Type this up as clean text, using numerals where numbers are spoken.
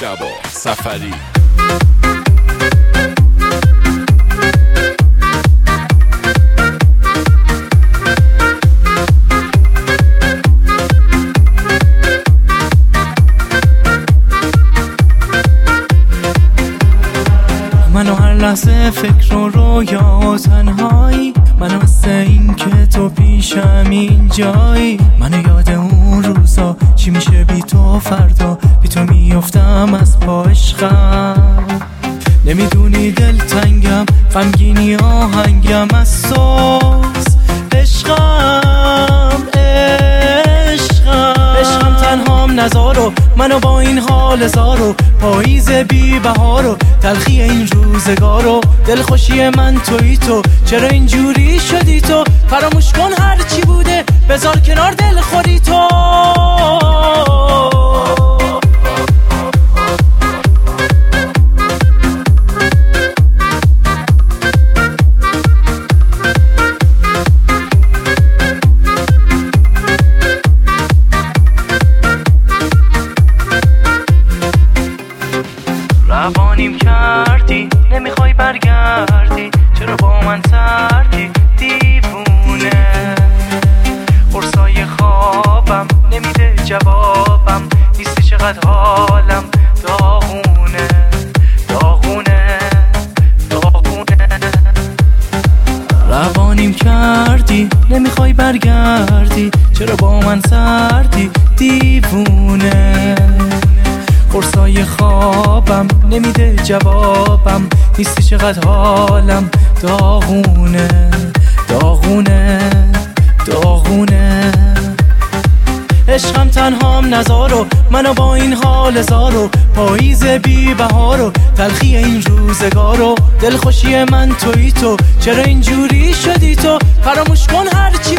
مجتبی سفری. منو هر لحظه فکر و رویا و تنهایی، منو مثل این که تو پیشم اینجایی، منو یاد اون روزا چی میشه بی تو، فردا بی تو میافتم از پا عشقم. نمیدونی دلتنگم، غمگینی آهنگم از سوز عشقم. عشقم تنهام نزارو، منو با این حال زارو، پاییز بی بهارو، تلخی این روزگارو، دلخوشی من تویی تو، چرا اینجوری شدی تو، فراموش کن هر چی بوده، بذار کنار دل خودی تو. روانیم کردی، نمیخوای برگردی، چرا با من سردی دیوونه، قرصای خوابم نمیده جوابم، نیستی چقدر حالم داغونه داغونه داغونه. روانیم کردی، نمیخوای برگردی، چرا با من سردی دیوونه، قرصای خوابم نمیده جوابم، نیستی چقدر حالم داغونه داغونه داغونه. عشقم تنهام نزارو، منو با این حال زارو، پاییز بی بهارو، تلخی این روزگارو، دلخوشی من تویی تو، چرا اینجوری شدی تو، فراموش کن هر چی